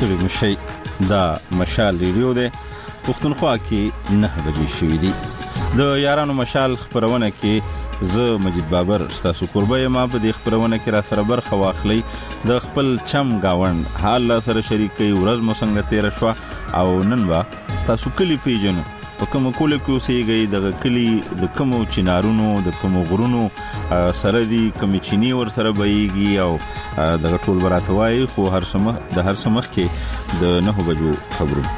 ستړي مشي دا مشال ریډیو ده پښتونخوا کې 9 بجې شوې دي د یارانو مشال خبرونه کې زه مجید بابر تاسو قربای ما په دې خبرونه کې را سره برخه واخلي د خپل چم گاوند حال سره شریکي ورځ مو څنګه تیر شو او نن با تاسو کلی پیژنو په کوم کول کې اوسېږي د کلی د کوم چینارونو د کوم غرونو سره دي کوم چینی ور سره بېږي او د ټول براتوي خو هر سمخ کې د 9 بجو خبرو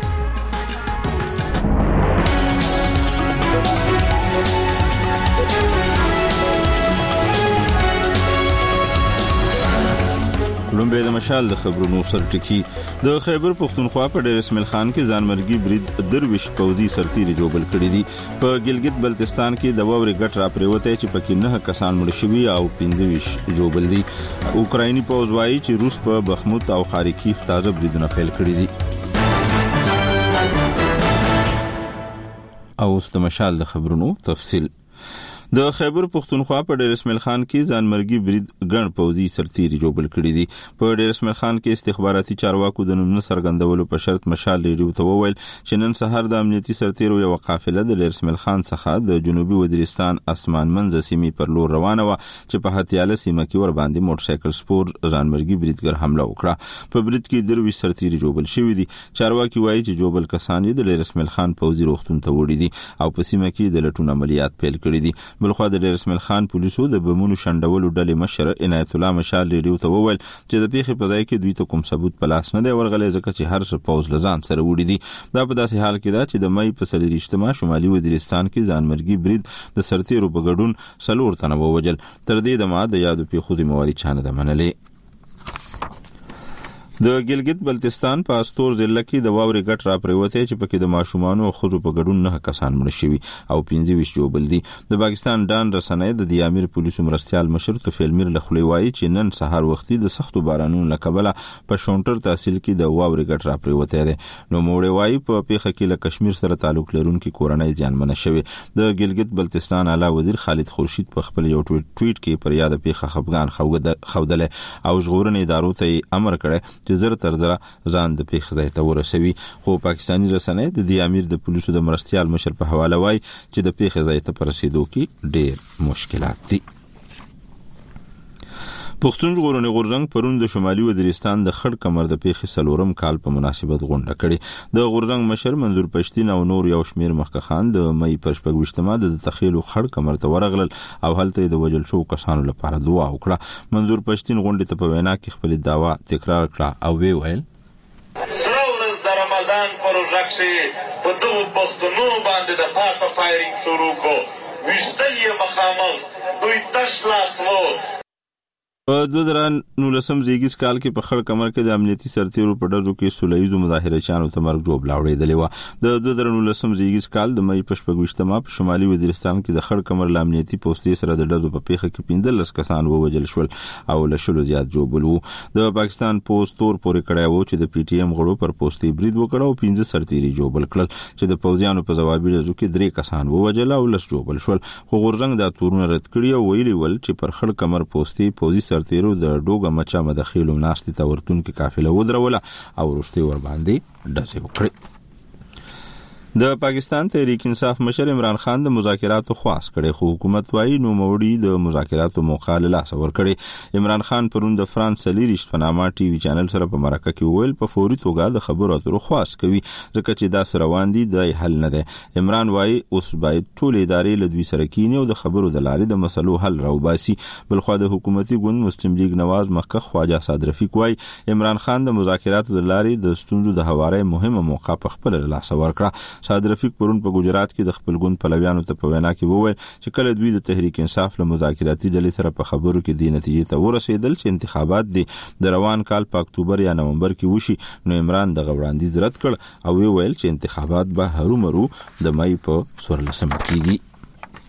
لومبه د مشال د خبرونو سرټکی د خیبر پختونخوا په ډیر اسماعیل خان کې ځانمرګي برید درویش پوزي سرتیري جوبل کړی دي په ګلګت بلتستان کې د ووري ګټ را پریوته چې پکې 9 کسان مړ شوي او 15 جوبل دي اوکرایني پوز وايي چې روس په بخموت او خارکیف تازه بریدونه پیل کړی دي او د مشال د خبرونو تفصیل د خیبر پختونخوا په ډیر اسماعیل خان کې ځانمرګي برید ګڼ پوزي سرتیري جوبل کړی دي په ډیر اسماعیل خان کې استخباراتي چارواکو د نوم سرګندولو په شرط مشال ریډیو ته وویل چې نن سهار د امنیتي سرتیرو یو قافله د ډیر اسماعیل خان څخه د جنوبي وزیرستان اسمان منځ سیمې پر لور روانه و چې په هتیاله سیمه کې ور باندې موټر سایکل سپور ځانمرګي بریدګر حمله وکړه په برید کې دروي سرتیري جوبل شوی دي چارواکي وایي چې جوبل کسان د ډیر اسماعیل خان پوزي روغتون ته وړي دي او په سیمه کې د لټون عملیات پیل کړي دي بلخو د ډیر اسماعیل خان پولیسو د بمونو شندولو ډلې مشر عنایت الله مشال ریډیو ته وویل چې د پیښې په ځای کې دوی ته کوم ثبوت په لاس نه دی ورغلی ځکه چې هر څه پوز لزان سره وړي دي دا په داسې حال کې ده چې د مې په 30 شمالي وزیرستان کې ځانمرګي برید د سرتیرو په ګډون 4 تنه ووجل تر دې د ما د یادو پیښو ذمہواری چانه ده منلې د ګلګت بلتستان په استور ضلع کې د واوري ګټ را پریوته چې پکې د ماشومان او خزو په ګډون 9 کسان مړ شوي او 15 جوبل دي د پاکستان ډان رسنۍ د دیامیر پولیسو مرستيال مشر توفیل میر لخلوی وایي چې نن سهار وختي د سختو بارانونو لکبله په شونټر تحصیل کې د واوري ګټ را پریوته ده نو موړې وایي په پیښه کې له کشمیر سره تعلق لرونکي کورنۍ ځانمنه شوی د ګلګت بلتستان اعلی وزیر خالد خورشید په خپل یو ټویټ کې پر یاد پیښه خفګان خوده او ژغورنې ادارو ته امر کړی چې زر تر زر ځان د پیښې ځای ته ورسوي خو پاکستاني رسنۍ د دیامیر د پولیسو د مرستيال مشر په حواله وایي چې د پیښې ځای ته رسیدو کې ډېر مشکلات دي پښتون ژغورنې غورځنګ پرون د شمالي وزیرستان د خړ کمر د پیښې سلورم کال په مناسبت غونډه کړې د غورځنګ مشر منظور پښتين او نور یو شمیر مخکخان د مې پر 28 د تخیل خړ کمر ته ورغلل او هلته د وجل شو کسانو لپاره دعا وکړه منظور پښتين غونډه ته په وینا کې خپل دعوا تکرار کړه او وی ویل سرورز د رمضان پروژه کې په دوه پښتنو باندې د پاسه فایرینګ شروع کو وشتل یې مخامخ دوی تشلاس وو په 2019 زیږیز کال کې په خړ کمر کې د امنیتي سرتیرو په ډزو کې سولېزو مظاهره چانو ته مرګ جوړ لاوړېدلې و د 2019 زیږیز کال د مې په 28 په شمالي وزیرستان کې د خړ کمر امنیتي پوسټې سره د ډزو په پیښه کې 15 کسان ووجل شول او له شلو زیات جوړ وو د پاکستان پوسټ تور پورې کړی وو چې د پی ټی ایم غړو پر پوسټې برید وکړ او 15 سرتیري جوړ کړل چې د پوځیانو په جوابي ډزو کې 3 کسان ووجل او لس جوړ شول خو غورځنګ دا تورونه رد کړی او ویلي ول چې پر خړ کمر پوسټې پوځي سرتیرو د ډوګه مچا مداخلو ناشتي تورتون کې قافله ودروله او ورسته ور باندې ډزې وکړي د پاکستان تحریک انصاف مشر عمران خان د مذاکراتو خواست کړي خو حکومت وايي نو موړي د مذاکراتو موقع له لاس ور کړي عمران خان پرون د فرانس سلیریش پنامه ټي وي چینل سره په مرکه کې ویل په فوري توګه د خبرو اترو خواست کوي ځکه چې دا سره واندي د حل نه ده عمران وايي اوس باید ټول ادارې له دوی سره کینی او د خبرو د لارې د مسلو حل راوباسي بلخو د حکومتي ګوند مسلم لیگ نواز مخکخ خواجه صاد رفیق وايي عمران خان د مذاکراتو د لارې د ستونزو د هواري مهمه موقع په خپل لاس ور کړه صاد رفیق پرون په ګجرات کې د خپل ګوند پلویانو ته په وینا کې وویل چې کله دوی د تحریک انصاف له مذاکراتي ډلې سره په خبرو کې د نتیجې ته ورسېدل چې انتخابات دي د روان کال په اکتوبر یا نومبر کې وشي نو عمران د غوړاندیز رد کړ او ویل چې انتخابات به هرومرو د مې په 14 کېږي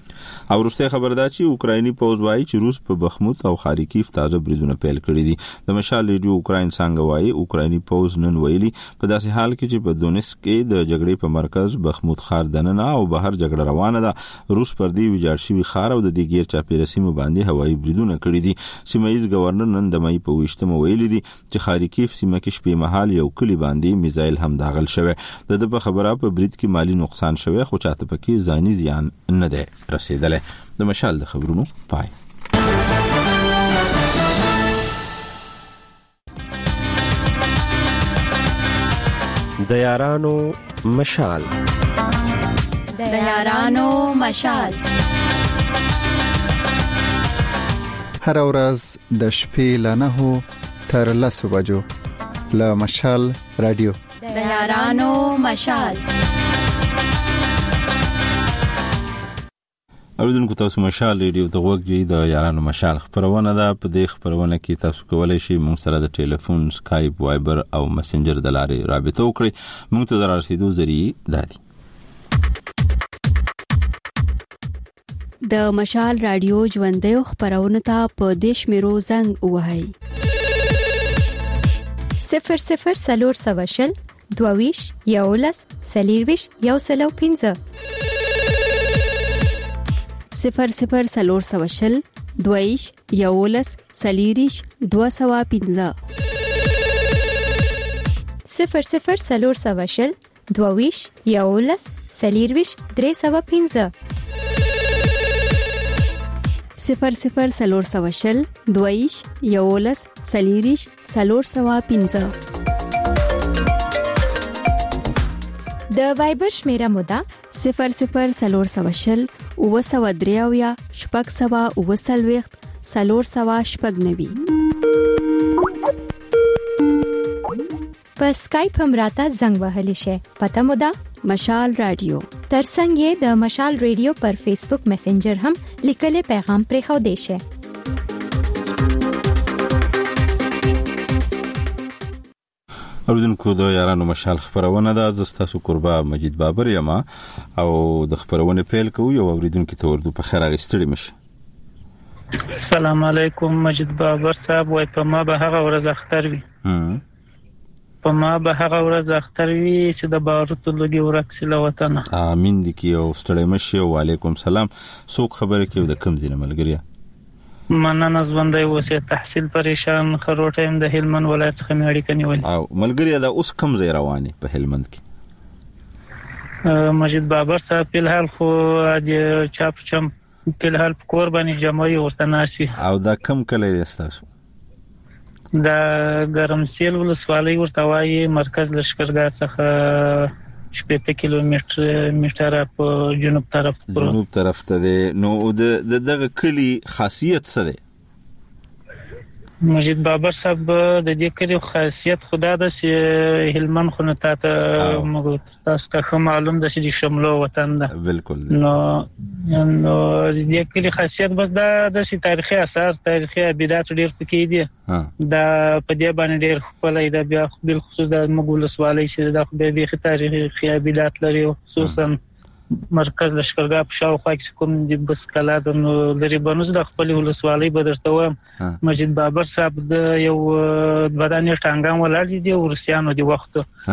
او وروسته خبر دا چې اوکرایني پوځ وایي چې روس په بخموت او خارکیف تازه بریدونه پیل کړي دي. د مشال ریډیو اوکراین څنګه وایي اوکرایني پوځ نن ویلي په داسې حال کې چې په دونیسک کې د جګړې په مرکز بخموت ښار دننه او بهر جګړه روانه ده. روس پر دې ویجاړ شوي ښار او د دې غیر چاپیره سیمو باندې هوایي بریدونه کړي دي. سیمایي ګورنر نن د مې په 28 ویلي دي چې خارکیف سیمه کې شپې مهال یو کلی باندې میزایل هم داخل شوه. د په خبره په برید کې مالی نقصان شوه خو چاته پکې ځاني زیان نه ده رسیدله. د مشال د خبرونو پای. د یارانو مشال. د یارانو مشال هر ورځ د شپې له 9 تر 10 بجو له مشال رادیو. د یارانو مشال. اوریدونکو تاسو مشال ریډیو ته وګورئ. د یارانو مشال خبرونه ده. په دې خبرونه کې تاسو کولای شئ موږ سره د ټلیفون، سکایپ، وایبر او مسنجر د لارې رابطه وکړئ. موږ ته دررسیدو ذریعہ دادي. د مشال رادیو ژوندۍ خبرونه ته په دیش میرو زنګ وهاي 00 سلور 22 یولس سلیرویش یو سلو 15 00 سلور 22 یولس سلیریش 215 00 سلور 22 یولس سلیرویش 315 00 سلور 22 یولس سلیریش 315 د وایبر شمیره مودا 00 سلور 903 شپږ سوا وسلويخت سلور سوا شپږ نوي. په سکایپ هم راته زنګ وهلی شي. پته مودا مشال رادیو. ترڅنګ یې د مشال ریډیو پر فیسبوک میسنجر هم لیکل پیغام پرې خو دی شي. اوریدونکو د یارانو مشال خبرونه ده. زستاسو قربا مجید بابر یم او د خبرونه پیل کوو. یو اوریدونکو ته ورته په خیر غستړي مشه. السلام علیکم مجید بابر صاحب. وای په ما به هغه ورځ اختر وي. په ما به هغه ورځ اختر وي چې د باروتو لګي ورکس له وطن. امين دي کی او ستړي مشه. وعلیکم سلام. څوک خبره کوي د کوم ځای ملګری؟ مننه ژوندۍ اوسه. تحصیل پریشان خروټه د هلمند ولایت څخه مې اړیکه نیولې. او ملګری دا اوس کوم ځای رواني په هلمند کې؟ مجید بابر صاحب په الحال خو د چاپ چم په الحال کور باندې جمعي ورته ناسي. او دا کم کله استاسو؟ دا ګرمسیل ولسوالۍ ورته وایي. مرکز لشکرګاه څخه 70 کیلومتر په جنوب طرف ته دی. نو د دغه کلی خاصیت څه دی؟ مجید بابر صاحب د دې کلی خاصیت خدا د هلمند خو نه تاسو ته معلوم ده چې شملو وطن ده. بالکل. نو د دې کلی خاصیت بس د تاریخي آثار، تاریخي ابدات ډیر پکې دي. دا په دې باندې ډیر خپل د بیا بل خصوص د مغول سوالي چې د خپل تاریخي ابدات لري. خصوصا مرکز لشکرګاه په شاوخوا کې کوم د بس کلا د لري بنوز د خپل ولسوالۍ بدرته و. مجید بابر صاحب د یو بدانې ټانګان ولاړ دي ورسيانو دی وخت.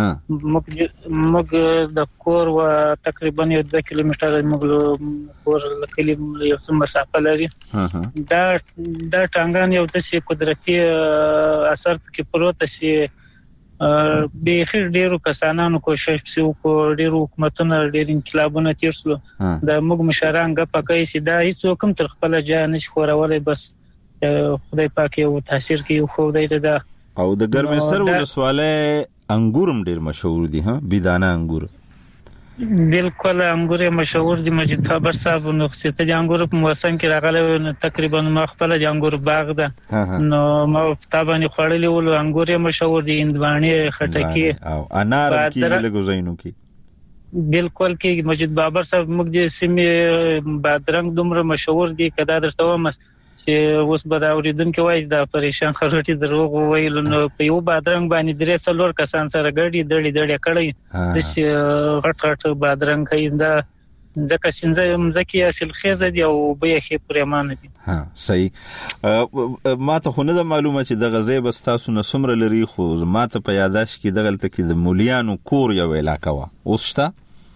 موږ د کور و تقریبا 2 کیلومتر موږ کور لکلی یو څه مسافه لري. دا ټانګان یو د قدرتي اثر کې پروت شي. به خیر ډیرو کسانانو کوشش وکړ. ډیرو حکومتونو ډیر انقلابونه تیر شول. د موږ مشران غږ پکای سي دا هیڅ کوم تر خپل ځای نشي خورولای. بس خدای پاک یو تاثیر کوي خو دای ته. او د ګرمه سر ولسواله انګورم ډیر مشهور دي. بيدانه انګور بالکل انګور مشهور دي. مجید بابر صاحب نو څه ته انګور په موسم کې راغله تقریبا ما خپل انګور باغ ده. نو ما تابانه خړلې ول انګور مشهور دي. اندواني خټکی او انار کې لګوزینو کې بالکل کې مجید بابر صاحب موږ د سیمه بادرنګ دومره مشهور دي کدا درته ومه چې اوس به دا اوریدونکو وایي دا پریشان خروټي دروغ ویل. نو په یو بادرنګ باندې درې څلور کسان سره ګړي دړي کړي د غټ بادرنګ کیندا ځکه سنځه مزکی اصل خیزه دی او به یې پرېمانه دي. ها صحیح. ما ته خو نه معلومه چې د غزې بس تاسو نه سمره لري، خو ما ته په یاداش کې دغلته کې د مولیانو کور یو علاقه وا اوس شته.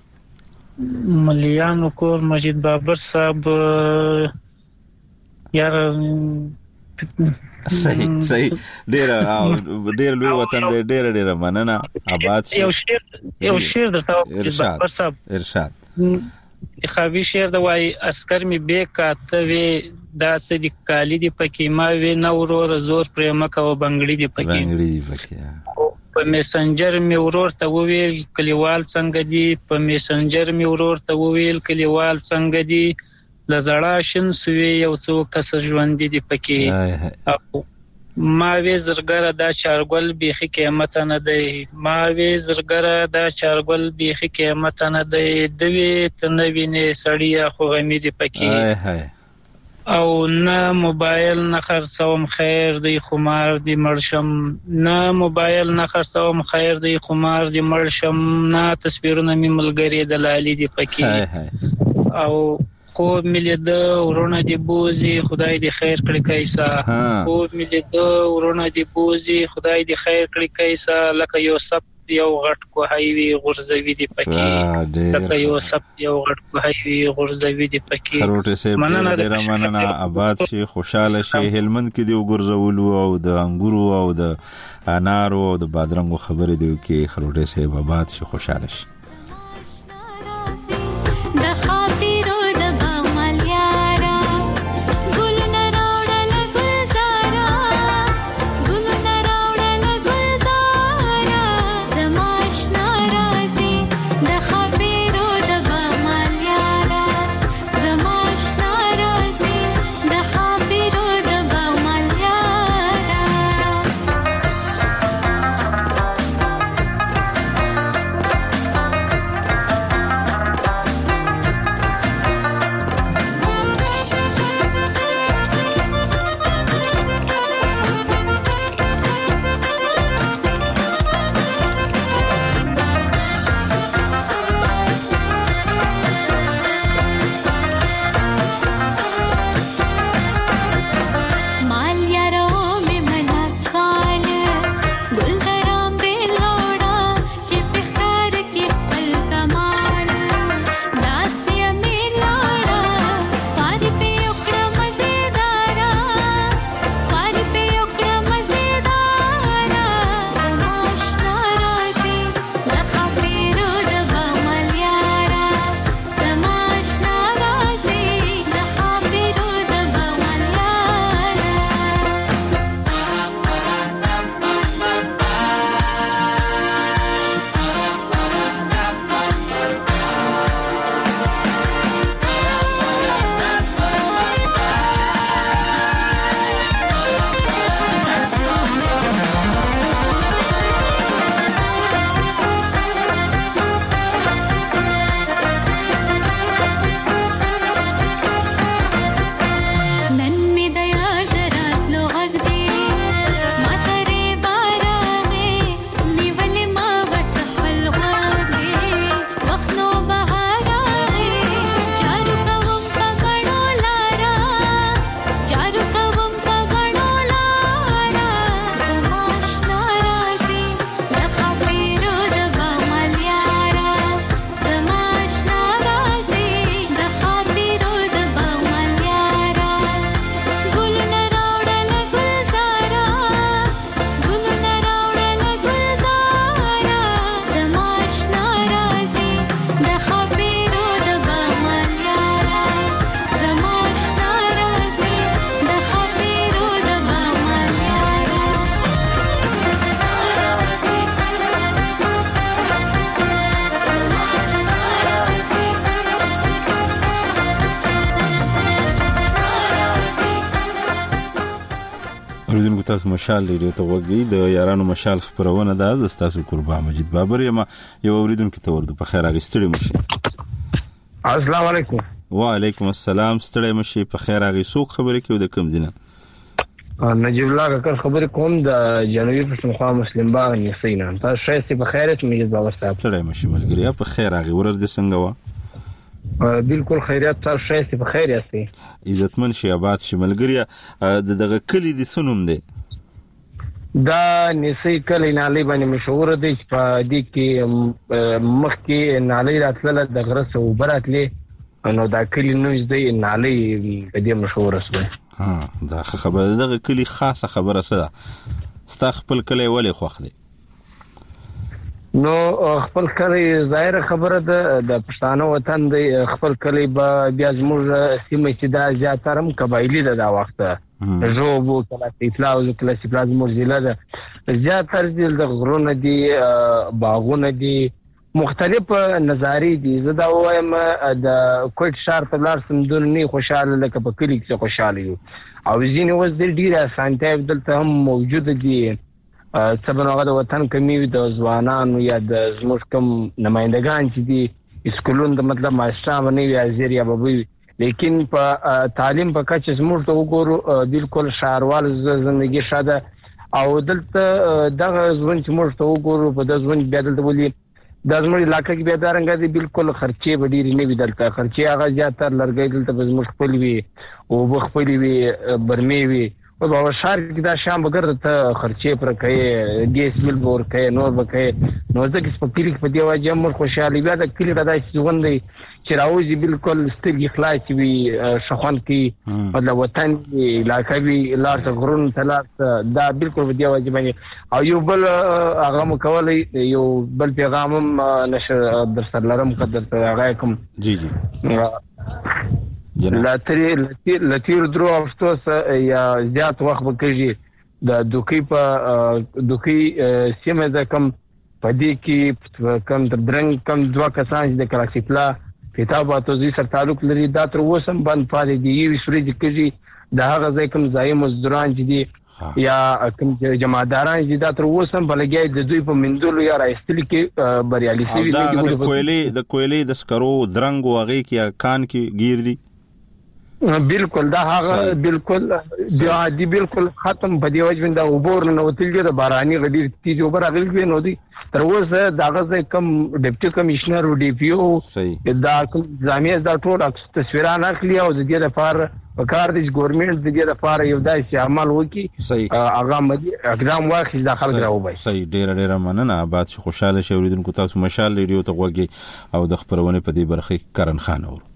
مولیانو کور مسجد بابر صاحب یار صحیح ډیر لوی وطن دی، ډیر مننه آباد شي. یو شعر درته بابر صاحب ارشاد انتخابي شعر د وای اسکر می بیکاته وی دا سدي کالی دی پکې ما وی نورور زور پرېما کو بنگړی دی پکې په میسنجر می ورور ته ویل کلیوال څنګه دی، په میسنجر می ورور ته ویل کلیوال څنګه دی، لزړه شن سوی یو څو کس ژوند دي پکې ما وی زرګره دا چارګل بیخي قیمت نه دی، ما وی زرګره دا چارګل بیخي قیمت نه دی، دوی تنوینه سړی خو غمی دی پکې او نه موبایل نه خرڅوم خیر دی خمار دی مرشم، نه موبایل نه خرڅوم خیر دی خمار دی مرشم، نه تصویرونه می ملګری د لالي دی پکې او خو ملي د ورونه دی بوزي خدای دی خیر کړی کیسا، خو ملي د ورونه دی بوزي خدای دی خیر کړی کیسا، لکه یو سپ یو غټ کو هایوي غرزوي دی پکې، لکه یو سپ یو غټ کو هایوي غرزوي دی پکې. خروټه سه ډیر مننه آباد شي خوشاله شي. هلمند کې دی وګرځولو او د انګورو او د انارو او د بادرنګو خبرې دی کې خروټه سه آباد شي خوشاله شي. اوریدونکو تاسو مشال ریډیو ته وګورئ د یارانو مشال خبرونه ده د تاسو قربان مجید بابر یم یو اوریدونکو ته ورته په خیر اغستړی مشي. السلام علیکم. وعلیکم السلام. ستړی مشي په خیر اغي سوق خبرې کوي د کوم دینه؟ نجیب الله کاکا خبرې کوم د جنوبي پښتونخوا مسلم باغ یسینا. تاسو شایسته په خیرت مجید بابا صاحب. ستړی مشي ملګری په خیر اغي ورته څنګه و؟ بالکل خیریت تاسو شایسته په خیر یاستئ عزتمن شي آباد شي ملګری دغه کلی د سنوم دی دا نسی کلی نالی باندې مشهور دی چې په دې کې مخکې نالی راتله د غره څخه اوبه راتلې نو دا کلی نوم دی نالی په دې مشهور شوی دا خبره دغه کلی خاصه خبره څه ستا خپل کلی ولې خوښ دی نو خپل کلی ظاهر خبره ده د پښتانه وطن دی خپل کلی به بیا زموږ سیمه چې دا زیاتره قبایلي ده دا وخت ژوبو کله اطلاع او کله سپلاز زموږ ضلع ده زیاتره د غرونه دي باغونه دي مختلف نظاری دي زه دا وایم د کوټ ښار ته لاړ سم دونه خوشاله لکه په کلی کې خوشاله یو او ځینې اوس ډېره اسانتیا دلته هم موجوده دي سبناغه د وطن کمی د ځوانانو یا د زموږ کوم نمائندگان چې دي اسکولون د مطلب ماشټر باندې یا زیریا بوي لیکن په تعلیم په کچ زموږ ته وګورو بالکل شهروال زندگی شاده او دلته دغه ځوان چې موږ ته وګورو په د ځوان بیا دلته ولي د زموږ علاقې کې بیا دارنګ دي بالکل خرچې وړي نه وي دلته خرچې هغه زیاتره لرګي دلته زموږ خپل وي او بخپل وي برمي وي او په شهر کې دا شام بغیر ته خرچې پر کوي ګیس بل ور کوي نور به کوي نو ځکه چې په کلی په دی واجب مر خوشاله بیا د کلی غدا ژوند دی چې راوځي بالکل سترګې خلاص وي شخوان کې مطلب وطن علاقې وي لار ته غرون تلاس دا بالکل په دی واجب باندې او یو بل هغه مکولای یو بل پیغام نشر در سره لرم قدر ته هغه کوم جی لاتیر درو افسوس یا زیات وخت وکړي د دوکي سیمه د کم پدې کې کم درنګ کم دوا کسان چې د کلاسیکلا کتاباتو زی سره تعلق لري دا تر اوسم بند پاتې دي یو سوري کې د هغه ځای کوم ځای مزدوران چې دي یا کوم جماعتداران چې دا تر اوسم بلګي د دوی په مندلو یا راستل کې بریالي شي د کویلې د سکرو درنګ واغې کې کان کې گیر دي بالکل دا هغه بالکل دی بالکل ختم په دی وجه دا وبور نه وتلګي د باراني غډیر تیز وبر غلګي نو دي تر اوسه داغه کم ډیپټي کمشنر او ډي پی او دا کوم ځامي دا ټول تصویرانه اخلي او د دې لپاره وکړ د ګورنمنت د دې لپاره یو داسې عمل وکي هغه مدي اقدام واخلي داخل راوبای صحیح ډیر مننه آباد شي خوشاله شي اوریدونکو تاسو مشال ریډیو ته وګورئ او د خبرونه په دې برخه کې کرن خان اور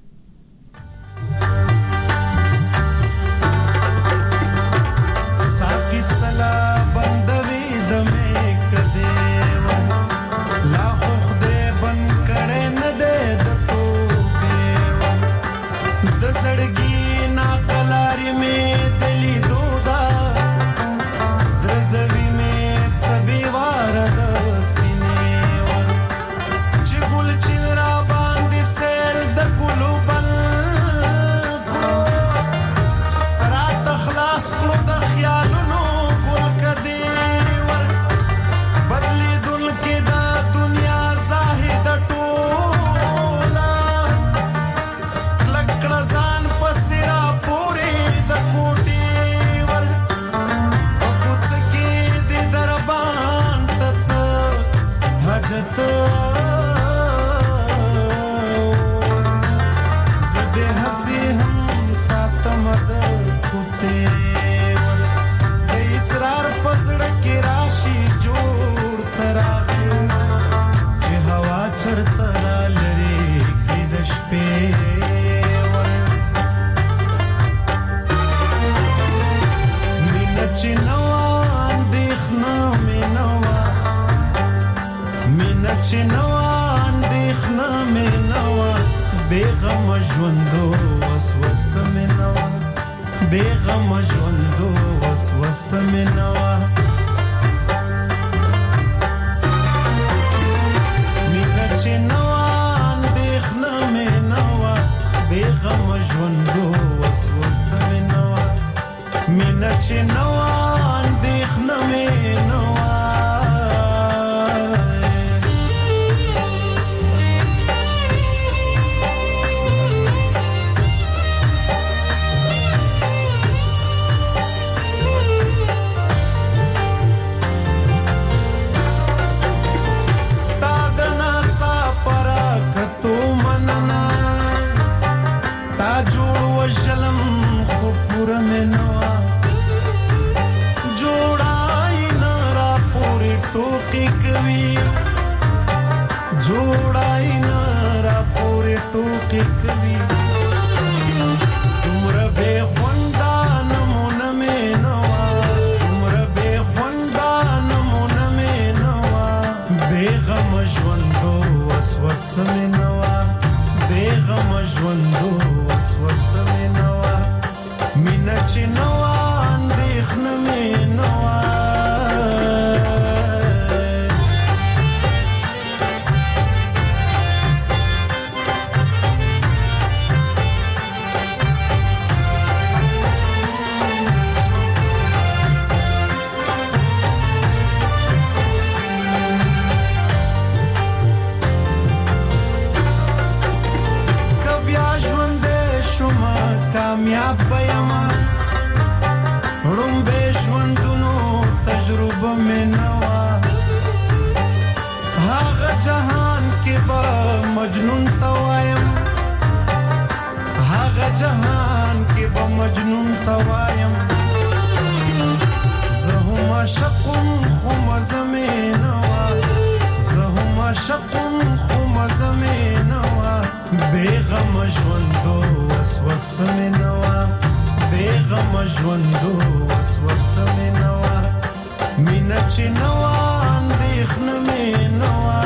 چې نو اندېښنه مې نو کامیاب بېما رومبه ژوندونو تجربه مې نوا هغه جهان کې به مجنون توایم هغه جهان کې به مجنون توایم زه هم عاشقم خو مزه مې نوا زه هم عاشقم خو مزه مې نوا بېغم ژوندو وسوسه مې نوا بېغم ژوندو وسوسه مې نوا مینه چې نوا اندېښنه مې نوا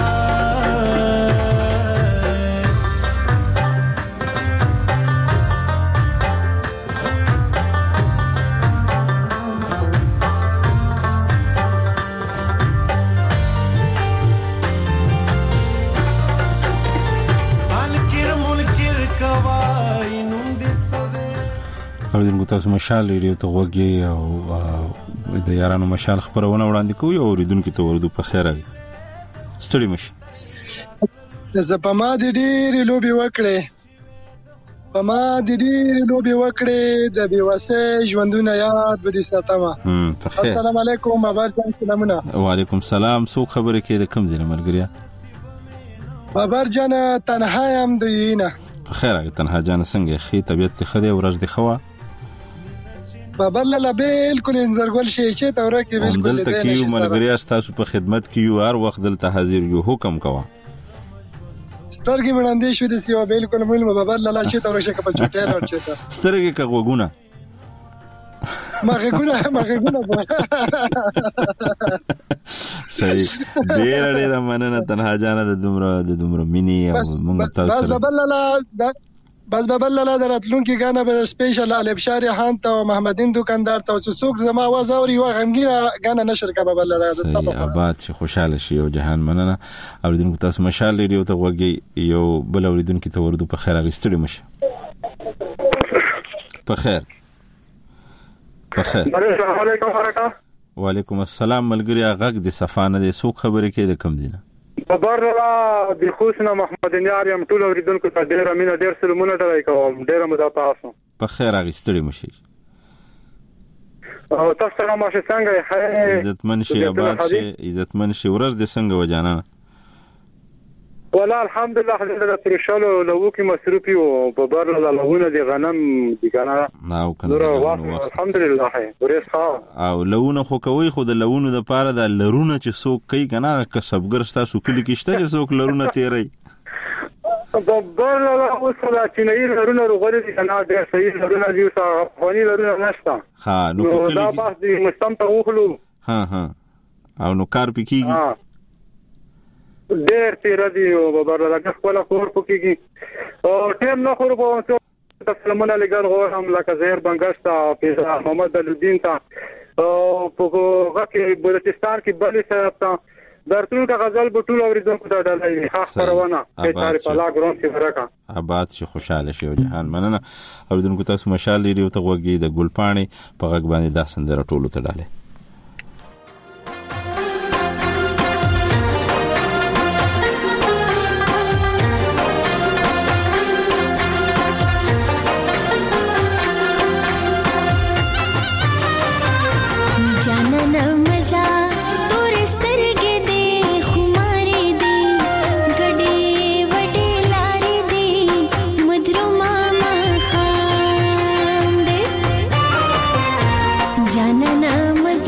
اوریدونکو تاسو مشال ریډیو ته غوږی او د یارانو مشال خبرونه وړاندې کوي او اوریدونکو ته ورته په خیر راغی ستړي مشي زپما د ډېرې لوبي وکړې پما د ډېرې لوبي وکړې د بیوسه ژوندونه یاد به دي ساتمه السلام علیکم بابر جان سلامونه وعلیکم السلام سو خبره کې د کم ځای ملګریا بابر جان تنها يم دوینه په خیر راغی تنها جان څنګه خې طبيعت خدای ورځ دی خوا بابا لاله بالکل انزرګل شي چې تورا کې بالکل دلته کیو ملګری تاسو په خدمت کیو هر وخت دلته حاضر یو حکم کوا سترګې وړاندې شو د سیوا بالکل مول بابا لاله چې تورا شي په چټه لور چته سترګې کا وګونه ماغه ګونه صحیح ډېر مننه تنها جان د دومره مینی او موږ تاسو بس بابا لاله دراتلونکي غانا به سپیشل الابشاری خان ته محمدین دکاندار ته څوک زما وزوري و غمګیره غانا نشر کا بابا لاله د ستاسو آباد شي خوشاله شي او جهان مننه اوریدونکو تاسو مشال ریډیو ته وګي یو بل اوریدونکو ته ورته په خیر اغستړي مشه په خیر السلام علیکم ورکا وعلیکم السلام ملګری غږ د صفانه د سوق خبرې کې د کم دینه خبر را د خوشنه محمد نیار یم ټول اوریدونکو ته ډیر امینه ډیر سلامونه درای کوم ډیر مده تاسو په خیر اغستړي مشي او تاسو سره ماشه څنګه عزتمن شي آباد شي عزتمن شي ورځ د څنګه وجانا والله الحمدلله حضرت پرشالو لو کې مصروفي او په بار له لونه دي غنم دي کنه او کنه الحمدلله ورس ها او لونه خو کوي خو د لونه د پاره د لرونه چې څوک کوي کنه کسبګر تاسو کلی کېشته چې څوک لرونه تیری په بار له وسله چې نه لرونه رغوري دي کنه د صحیح لرونه دي او افغاني لرونه نشته ها نو دا بس دي مستمت وخلو ها او نو کار پکېږي ډېر تیر دی او بابا راګه خپل کور پکېږي او ټیم نه خور په سلمان علی ګل غور هم لکه زهر بنگشتا پیدا محمد الدین تا او په هغه بلوچستان کې بلی صاحب تا درتون کا غزل بټول اوریدونکو ته ډالای ښه خبرونه په تاریخ په لا ګرون کې ورکا آباد شي خوشاله شي او جهان مننه اوریدونکو تاسو مشال لري او ته وګي د ګلپاڼي په غږ باندې دا سندره ټولو ته ډالای जानना मजा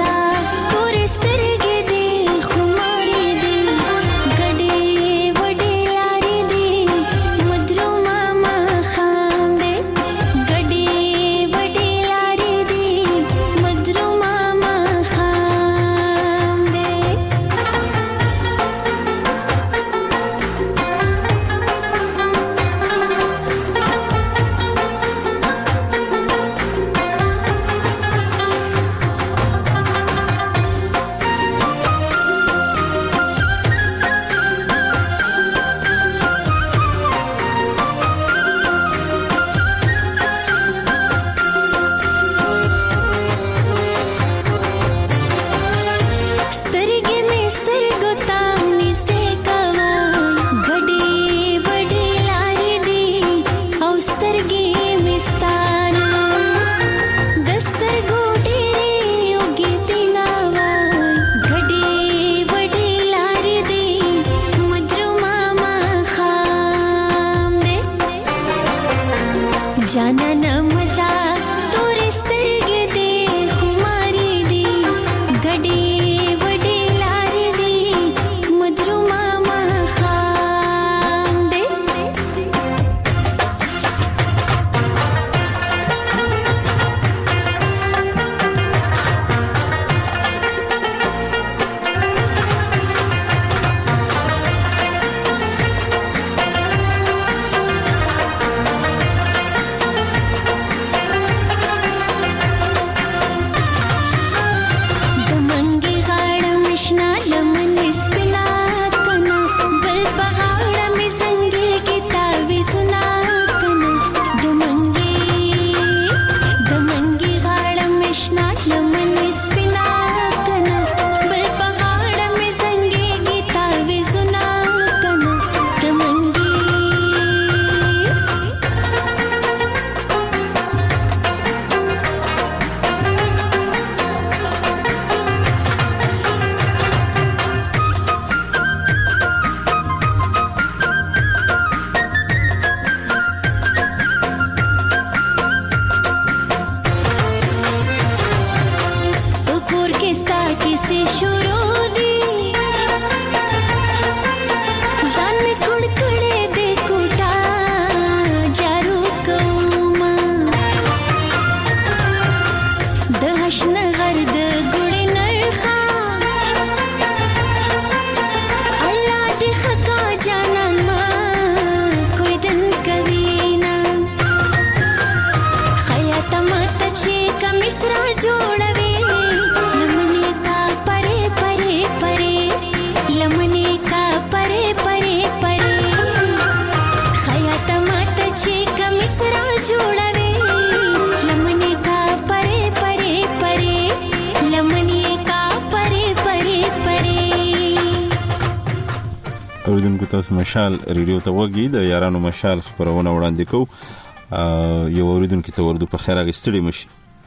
ماته چې کمسرا جوړوي لمنې کا پرې پرې پرې لمنې کا پرې پرې پرې خیاط ماته چې کمسرا جوړوي لمنې کا پرې پرې پرې لمنې کا پرې پرې پرې. اوریدونکو تاسو مشال ریډیو ته وګورئ د یارانو مشال خبرونه وړاندې کوو. یو اوریدونکو ته ورده په خیر اغستړي مشي.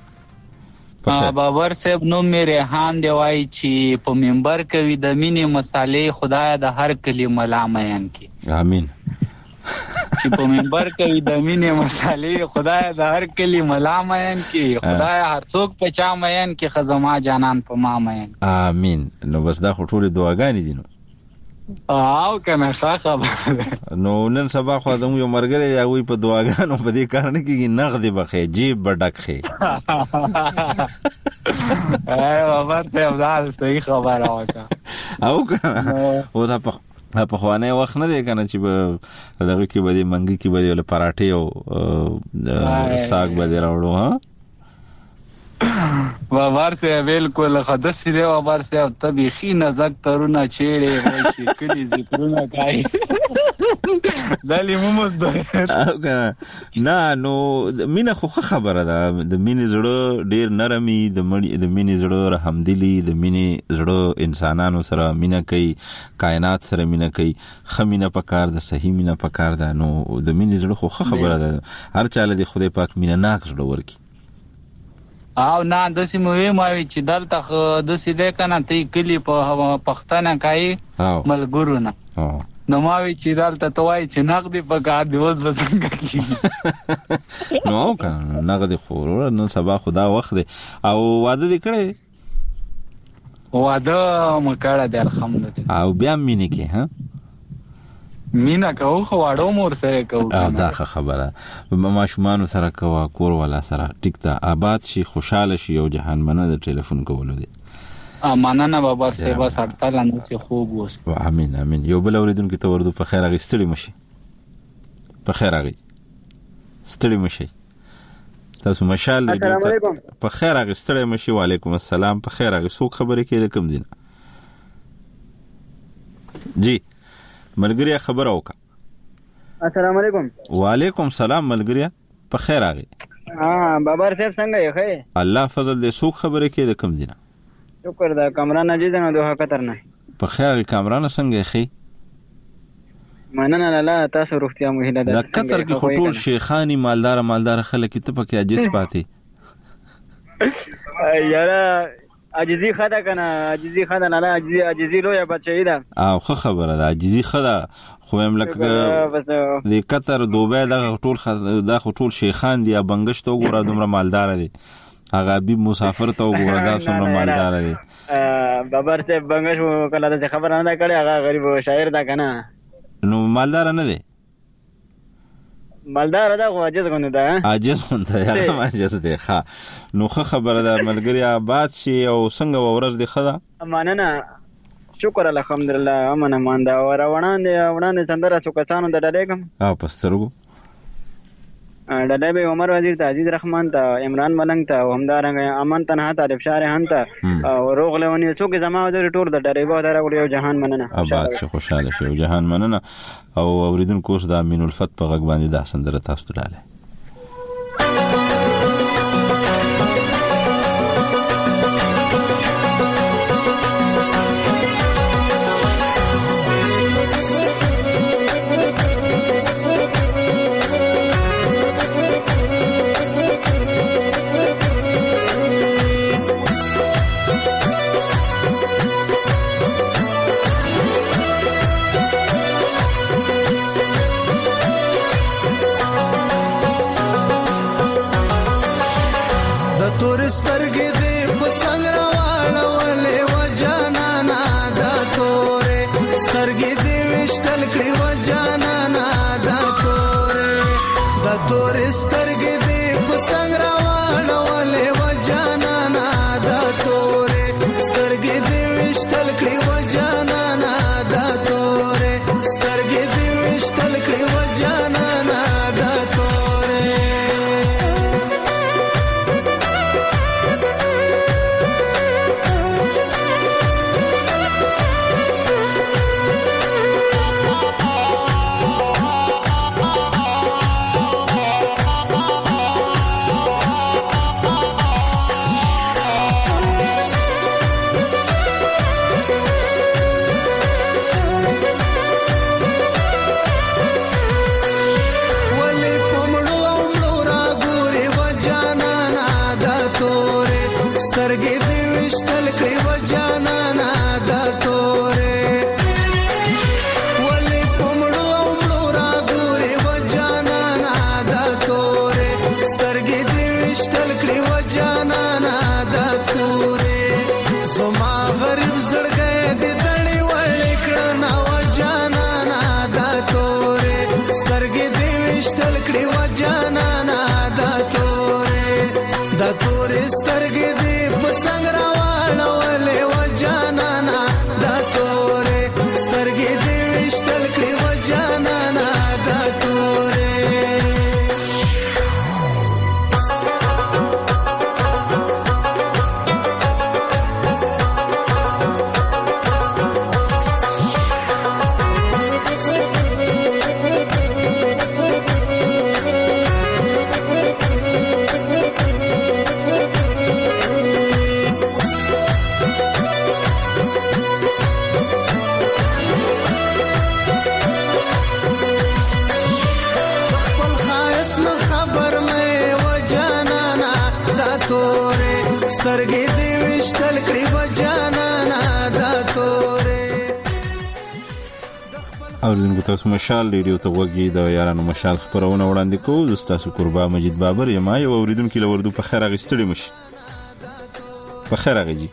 بابر صاحب نو مې ریحان دی وای چې په منبر کوي د مینې مصالې خدای د هر کلی ملامین کی. امين. چې په منبر کوي د مینې مصالې خدای د هر کلی ملامین کی خدای هر څوک په چا مین کی خزما جانان په ما مین. امين. نو بس دا خټوله دعاګانې دي نو. او کنه خبره نو نن سبا خو زمو یو مرګره یا وی په دعاګانو په دې کار نه کیږي نغدي بخې جیب بډکخې. بابا ته دا صحیح خبره وکړه. او او دا په خوانه وخت نه دی کنه چې دغه کې بده منګي کې بده ول پراټه او ساګ بده راوړو. ها بابار سے بالکل خدس دی بابار سے تبخی نزک ترونه چیړې وای شي کلی ذکرونه کوي دلی مومز ده. نه نو مینه خو خبره ده د مینې زړه ډیر نرمي د مینې زړه رحمدلی د مینې زړه انسانانو سره مینه کوي کائنات سره مینه کوي خمینه پکار ده صحیح مینه پکار ده. نو د مینې زړه خو خبره ده هر چاله دی خدای پاک مینه ناک زړه ورکی. او نه داسې مې چې دلته د سیده کنه ته کلی په پښتنه کوي ملګرو نه نو ما وی چې دلته توای چې نقد په کار دی اوس وسنګ کی نو کنه نقد خورو نن سبا خدا وخت دی او واده دې کړی واده مکړه دی الحمدلله او بیا مینه کې ها مینا کوو خو واړو مور سره کوو دا خبره ماشومان سره کوه کور والا سره ټیک ته آباد شي خوشاله شي او جهان منه د ټلیفون کولو دی. امانه بابا سه بس هرتل نو سه خوب وس. امين امين. یو بل اوریدونکو ته ورده په خیر اغستړي مشي. په خیر اغي ستړي مشي. تاسو مشال په خیر اغستړي مشي. وعلیکم السلام. په خیر اغي څوک خبرې کوي کوم دین جی ملګری خبر اوکا. السلام علیکم. وعلیکم السلام ملګری په خیر اغه. بابر صاحب څنګه یې خې؟ الله فضل دې څوک خبره کې د کم دینه؟ شکر دا کامران عزیز نه دوه خطر نه. په خیر کامران څنګه یې خې؟ مننه لاله تاسو روغتیا مو هیله ده. د کثر کې خطول شیخانی مالدار خلک ته پکې عجز پاتې. یاره عجزي خدا کنه عجزي خدا نه عجزي لوی بچی ده. او خبره ده عجزي خدا خو هم لکه د قطر دوبه د ټول شیخان دی بنگشت وګوره دومره مالدار دي هغه حبیب مسافر ته وګوره دا څومره مالدار دي. بابر ته بنگش کله د خبره نه کړي هغه غریب شاعر ده کنه نو مالدار نه دی مالدار ده خو عجز غونډه ده عجز غونډه یا عجز دی ښه نو خبره ده ملګری آباد شي او څنګه ورځ دی خدا امانه شکر الحمدلله امانه ماندا وړاندې څنګه څوکتانو د ډلېګم پسترګو ډلې به عمر وزیر ته عزیز رحمان ته عمران ملنګ ته همدارنګ امن تنها ته افشار هان ته او روغ لونی څوک زما د ټور د ډلې به درو یو جهان مننه آباد شي خوشاله شي جهان مننه او اوریدونکو اوس د امین الفت په غږ باندې د سندره تاسو ته لاله سترګې دې وشتل کړې و جانانا دا تورې ولې پمړو مړو را ګورې و جانانا دا تورې سترګې دې وشتل کړې و جانانا دا تورې زما غریب زړګې دې دړې وړې کړنا و جانانا دا تورې سترګې دې وشتل کړې و جانانا دا تورې سترګې دې په څنګ راوړلې و جانانا دا تورې سترګې دې وشتل کړې و جانانا دا تورې سترګې دې وشتل کړې و جانانا دا تورې. اوریدونکو تاسو مشال ریډیو ته وګورئ د یارانو مشال خبرونه وړاندې کوو. زه تاسو قربا مجید بابر یم. یو اوریدونکو لوردو په خیر اغستړي مشي په خیر اغجی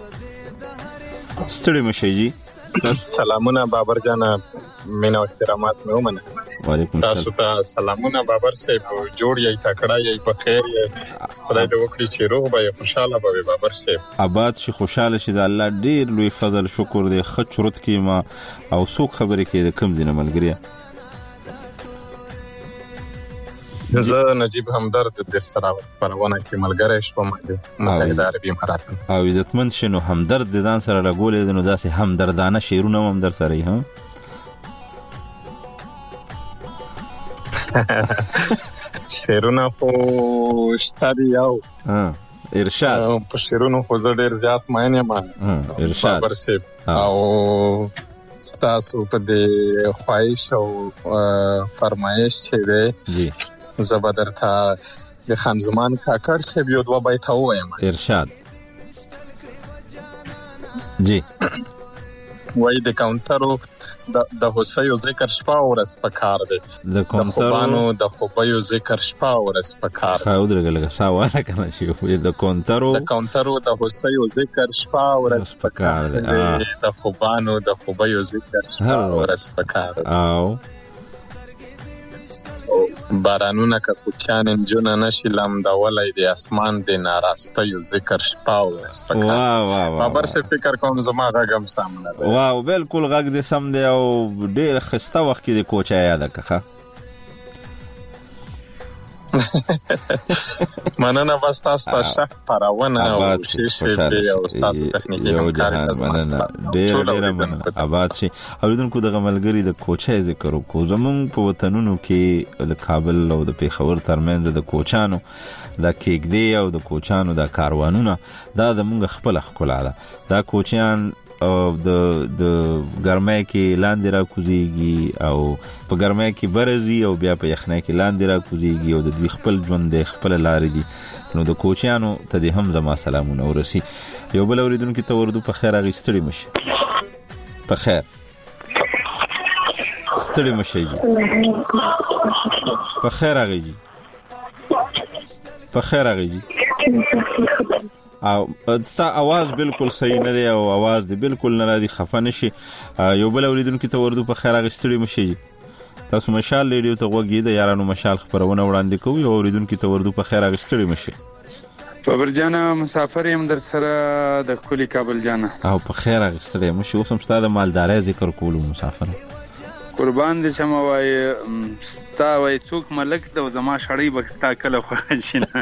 ستړي مشي جی. سلامونه بابر جان مینا او احترامات مې ومنه. وعلیکم السلام. تاسو ته سلامونه بابر صاحب. جوړ یې تکړه یې په خیر یې خدای دې وکړي چې روغ به خوشاله به بابر صاحب. آباد شي خوشاله شي د الله ډیر لوی فضل شکر دې خد شروط کې ما او څوک خبرې کې د کم دینه ملګری. زه نجیب همدرد د سره پرونه کې ملګری شوم د متحده عربي امارات. او عزتمن شنو همدرد د ځان سره لګولې نو داسې همدردانه شعرونه هم در سره هم شعرونه خو شتاري یو ارشاد په شعرونو خو زه ډیر زیات ماین یم ارشاد بابر صاحب. او ستاسو په دې خواهش او فرمایش چې دی زبردر تا د خانزمان کاکر صاحب یو دوه بیت وایم. ارشاد جی وای د کاونټرو د هوسیو ذکر شپه او ورځ په کار دی. د کاونټرو د خوبیو ذکر شپه او ورځ په کار دی. خاو درګه ساواله کنه شي د کاونټرو د هوسیو ذکر شپه او ورځ په کار دی. د خوبانو د خوبیو ذکر شپه او ورځ په کار دی. او بارانونه که کوچان انجونه نشي لمدولای د اسمان د ناراسته یو ذکر شپه او سپکا. بابر سے فکر کوم زما غږم سامنے. واو بالکل غږ دې سم دی او ډېر خسته وخت کې د کوچا یاد کړه. مننه بس تاسو ته شخ پرونه او شیشه او تاسو تخنیکی همکاري مننه ډېر مننه. آباد شي. اوریدونکو د غملګری د کوچا ذکر وکړو. زمون په وطنونو کې د کابل او د پیښور ترمنځ د کوچانو د کېګدي او د کوچانو د کاروانونه دا زمونږ خپل ښکلا ده. دا کوچیان او د ګرمۍ کې لاندې را کوزيږي او په ګرمۍ کې برزي او بیا په یخنۍ کې لاندې را کوزيږي او د دوی خپل ژوند د خپل لارې دي. نو د کوچیانو ته د هم زما سلامونه ورسي. یو بل اوریدونکو ته وردو په خیر اغستړي مشي په خیر ستړي مشي جی په خیر اغجی په خیر اغجی. او ستا आवाज بالکل صحیح نه دی او आवाज دی بالکل نه راځي خفه نشي. یو بل اوریدونکو ته وردو په خیر اغستړي مشي. تاسو مشال ریډیو ته وګورئ د یارانو مشال خبرونه وړاندې کوي. یو اوریدونکو ته وردو په خیر اغستړي مشي. بابر جانا مسافر یم در سره د کلی کابل جانا او په خیر اغستړي مشي. اوس هم ستاسو مالداري ذکر کولو مسافر قربان دې شم. وای ستا وای څوک ملک د زما شړې بکستا کله خو شینه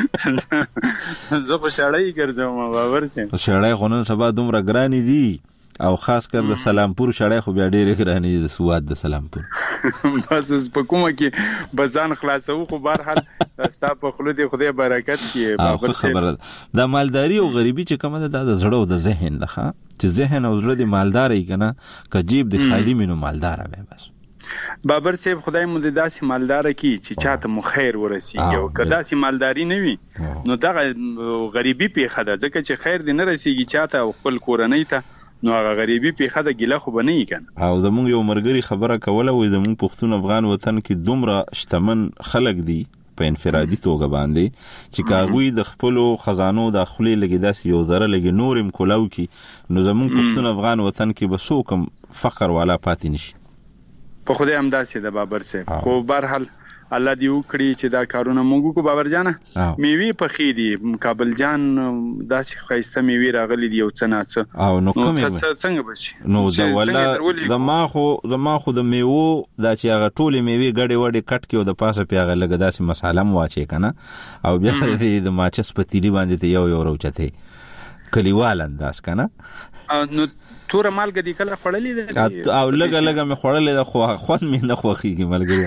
زه په شړې ګرځم بابر سي. شړې خو نن سبا دومره ګرانی دي او خاص کر د سلامپور شړې خو بیا ډېر ګرانی دي. د سواد د سلامپور بس په کومه کې بزان خلاصو خو بهر حال ستا په خلود خدای برکت کې بابر سي. خبره د مالداري او غریبي چې کومه ده د زړه او د ذهن ده. چې ذهن او زړه د مالداري کنه که جیب د خالی مینو مالدار به بس بابر صاحب خدای مو د داسې مالدار کی چې چاته مو خیر ورسیږي او کدا سي مالداري نه وي نو دا غریبي پیخه ده ځکه چې خیر دې نه رسیږي چاته خپل کورنۍ ته نو هغه غریبي پیخه ده ګیله خو بنئ کنه او زموږ یو مرګري خبره کوله وې زموږ پښتون افغان وطن کې دومره شتمن خلک دي په انفرادي توګه باندې چې کاغوی د خپل خزانو د خپلې لګي داس یو ذره لګي نورم کولاو کی نو زموږ پښتون افغان وطن کې بسوکم فقر والا پاتې نشي په خدای هم داسې د بابر صاحب خو بهرحال الله دې وکړي چې دا کارونه موږ کو بابر جان میوي په خې دي کابل جان داسې خایسته میوي راغلي دی او څنګه او نو کومه څنګه بشي نو دا ولا د ما خو د میوه دا چې هغه ټوله میوي غړې وړې کټ کې او د پاسه پیغه لګه داسې مساله مو واچي کنه او بیا دې د ماچس پتیلی باندې یو روچته کلیوال انداز کنه نو تور مالګه دی کله خړلې ده او لګه مې خړلې ده خو خون مې نه خوخيږي ملګری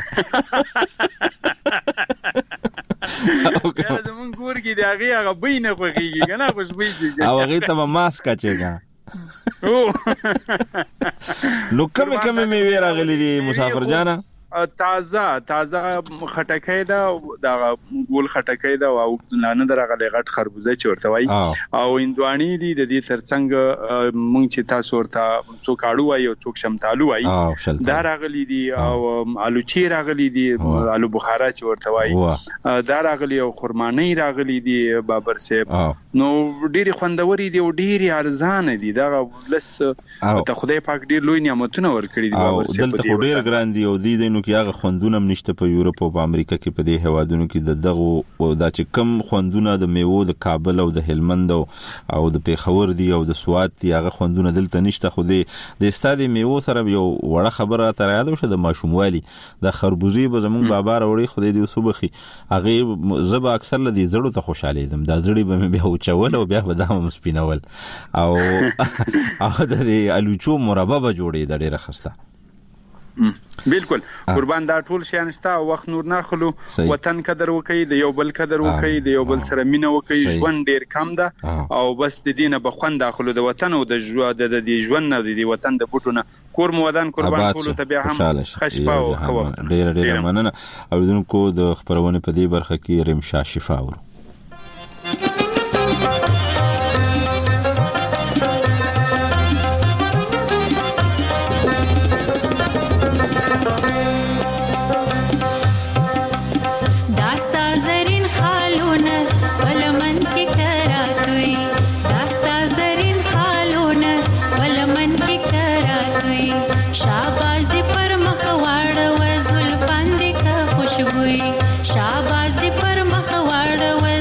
کله زمون کور کې دی هغه به نه خوخيږي کنه خوشبوئی کیږي او هغه ته ماسک اچيګا نو کومه مې راغلي دي مسافر جانا تازه خټکای دا ګول خټکای دا او نه درغه غټ خربوزه چورته وای او اندوانی دي د دې ترڅنګ مونږ چې تاسو ورته څوک اړو وای او څوک شمتالو وای دا راغلي دي او الو چی راغلي دي الو بخارا چورته وای دا راغلي او خرمانی راغلي دي بابر صاحب نو ډيري خوندوري دي او ډيري ارزان دي دا لس ته خدای پاک ډیر لوی نعمتونه ورکړي دي بابر صاحب دلته ډیر ګران دي او دي نو کې هغه خوندونه نشته په یورپ او په امریکا کې په دې هوادونو کې د دغه دا چې کم خوندونه د میوه د کابل او د هلمند او د پیښور دی او د سوات دی هغه خوندونه دلته نشته خو د استادي میوه سره یو وړه خبره تر یاد وشه د ماشوموالي د خربوزي به زمون بابا وروړي خو دې وسوبخي هغه زبا اکثر لدی زړه ته خوشاله دم دا زړی به مې به چول او بیا به دامه سپینول او هغه د الوچو مربع به جوړې د ډیره خسته بالکل قربان دا ټول شیان ستا وخت نور نه خلو وطن قدر وکي د یو بل قدر وکي د یو بل سره مینه وکي ژوند ډیر کم ده او بس د دینه بخوند داخلو د وطن او د ژوند نه د وطن د بوټونه کور مو ودان قربان ټول ته بیا هم خشپا او خو ډیر مننه او دونکو د خبرونه په دې برخه کې رمشا شفا ورو शाबाश पर मखवाड़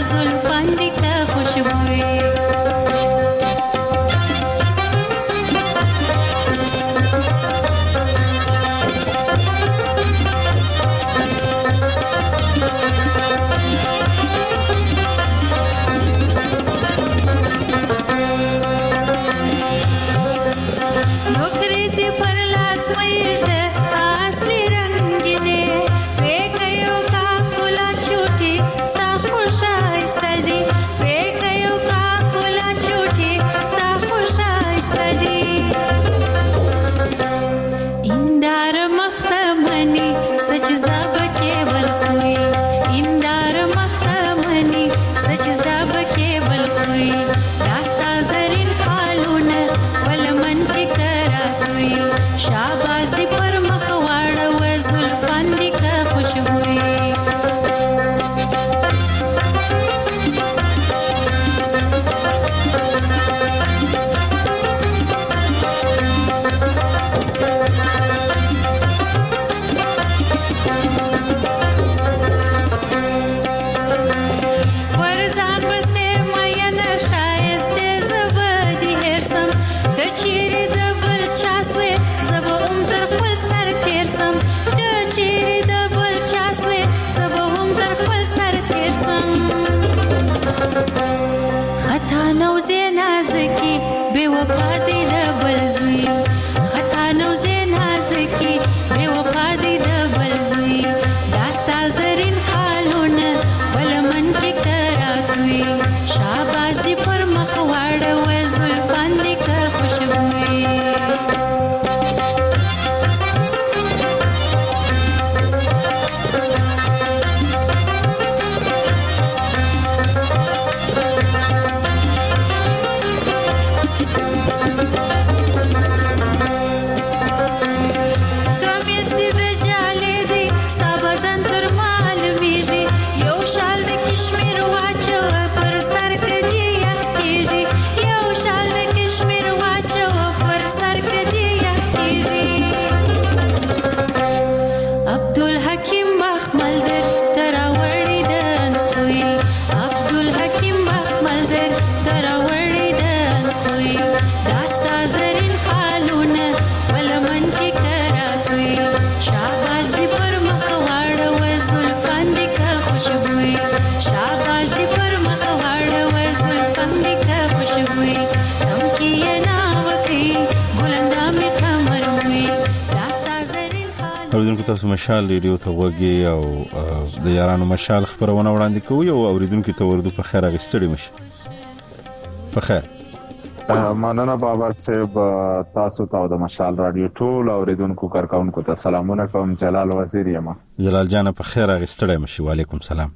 اوریدونکو تاسو مشال ریډیو ته وګورئ او د یارانو مشال خبرونه وړاندې کوي او اوریدونکو ته ورته په خیر غستړي مشي په خیر مننه بابر صاحب تاسو ته د مشال رادیو ټول اوریدونکو کارکونکو ته سلامونه کوم جلال وزیر یم جلال جان په خیر غستړي مشي وعلیکم سلام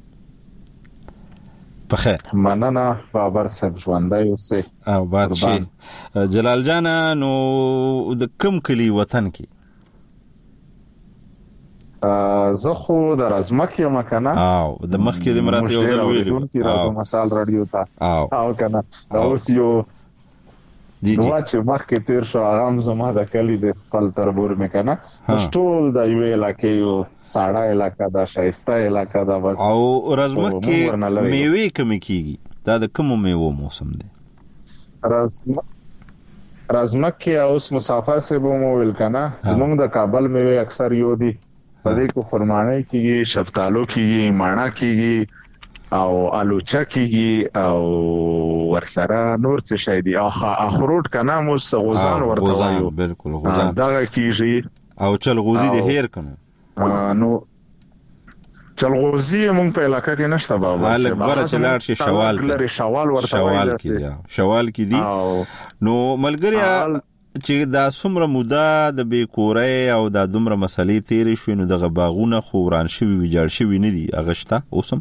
په خیر مننه بابر صاحب ژوندۍ اوسئ او باد شي جلال جان نو د کوم کلی وطن کې زه خو د رزمک یم کنه او د مخکې د مراد یو ډول ویلو چې راځو مشال رادیو ته او کنه دا اوس یو نو چې مخکې تیر شو هغه زما د کلی د خپل تربور مې کنه ټول د یو علاقې یو ساړه علاقې دا شایسته علاقې دا بس او رزمک کې میوه کم کیږي دا د کوم میوه موسم دی رزمک کې اوس مسافر سے بو مویل کنه زمونږ د کابل میوه اکثر یو دي پدې کو فرمانه کیږي شفتالو کیږي ماڼه کیږي او الوچا کیږي او ورسره نور څه شي دي اخروټ کنه مو غوزان ورته وایو بالکل غوزان دا کیږي او چلغوزي د هیر کنه نو چلغوزي مونږ په علاقې کې نشته بابا هغه چلار شي شوال ورته وایي شوال کې دي نو ملګری چې دا څومره موده د بیکورۍ او دا دومره مسلې تیرې شوې نو دغه باغونه خو وران شوي ویجاړ شوي نه دي هغه شته اوسم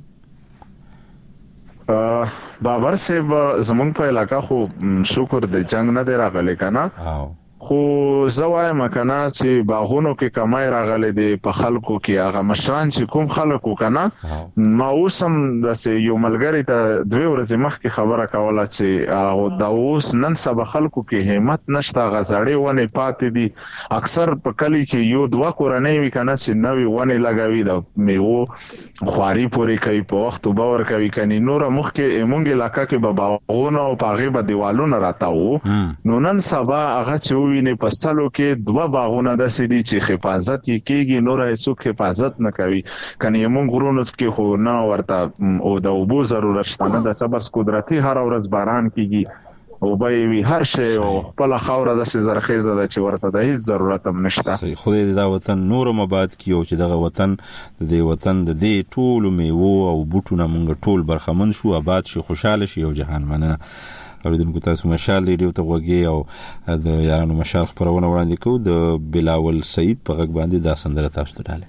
بابر صاحب زمونږ په علاقه خو شکر د جنگ نه دی راغلی کنه خو زوایم کنه چې باغونو کې کمای راغلي دي په خلکو کې هغه مشران چې کوم خلکو کنه ما اوسم د یو ملګری ته 2 ورځې مخکې خبره کوله چې دا اوس نن سبا خلکو کې همت نشته غزړې ونه پاتې دي اکثر په کلی کې یو 2 کورنۍ وی کنه چې نوې ونه لګوي د میوه خواري پوري کوي په وخت باور کوي کني نور مخکې مونږ علاقې کې به باغونه او پاغه به دیوالونه راتاو نو نن سبا هغه چې ویني په سالو کې 2 باغونه د سدي چې حفاظت کیږي نور هیڅوک حفاظت نه کوي کني مونږ غرونو کې خو نه ورته او د اوبو ضرورت شته نه د سبس قدرتي هر ورځ باران کیږي او به وی هر شی او خپل خوره د زرخیزه د چې ورته د هیڅ ضرورت هم نشته خدای دې دا وطن نور مباد کیو چې دغه وطن د دې وطن د دې ټول میوه او بوټونه مونږ ټول برخمن شو آباد شي خوشاله شي او جهان مننه اوریدونکو تاسو مشال ریډیو ته وګورئ او د یارانو مشال خبرونه وړاندې کوو د بلاول سعید په غږ باندې دا سندره تاسو ته ډاله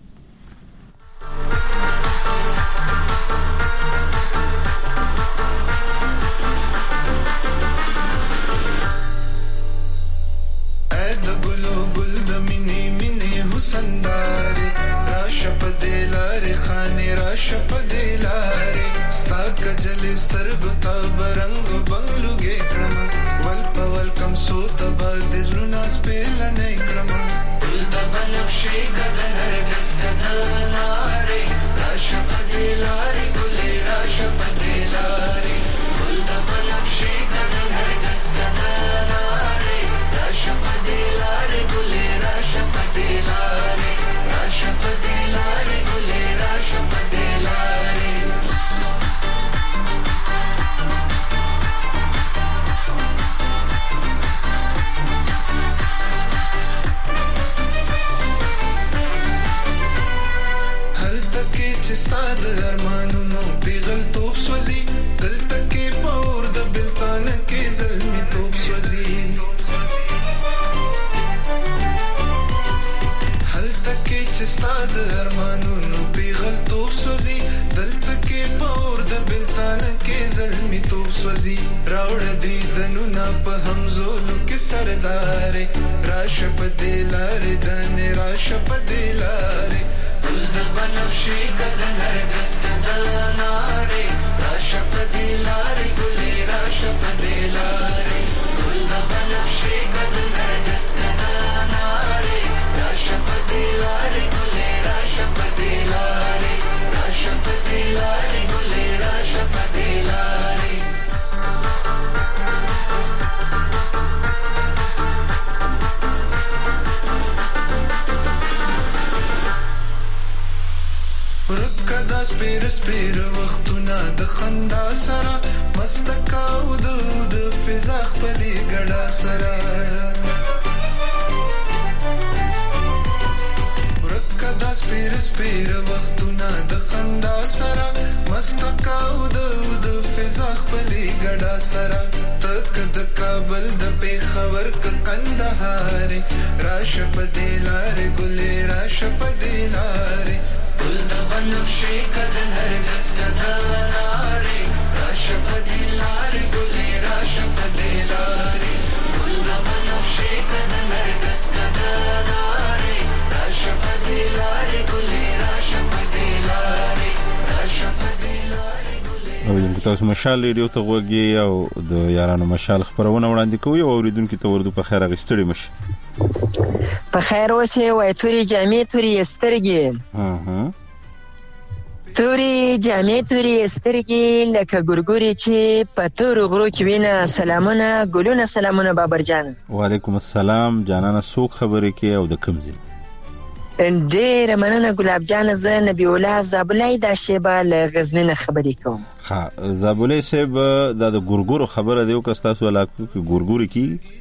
سپیر وختونه د خندا سره مستکاو د فضا خپلې ګډا سره سپیر سپیر وختونه د خندا سره مستقاو د فضا خپلې ګډا سره تک د کابل د پیښور ک کندهار راشه په دلار ګلې راشه په دلار ګل د بنفشې کد نرګس کدار راشه په دلار ګلې راشه په دلار ګل د بنفشې کد نرګس کدار راشه په دلار ګلې راشه په دلار راشه په دلار او یم تاسو مشال ریډیو ته وګورئ او د یارانو مشال خبرونه وړاندې کوي او اوریدونکو ته ورته په خیر غستړي مشه په خیر اوسه وای توري جامې توري سترګې توري جامې توري سترګې لکه ګورګوري چې په تور غرو کې وینه سلامونه ګلونه سلامونه بابر جان وعلیکم السلام جانانه سوق خبرې کې او د کمزل ډېر مننه ګلاب جان زه نبی الله زابلای د شیبه له غزنین خبرې کوم ها زابلای صاحب د ګورګورو خبره دیو که تاسو علاقه کې ګورګوري کی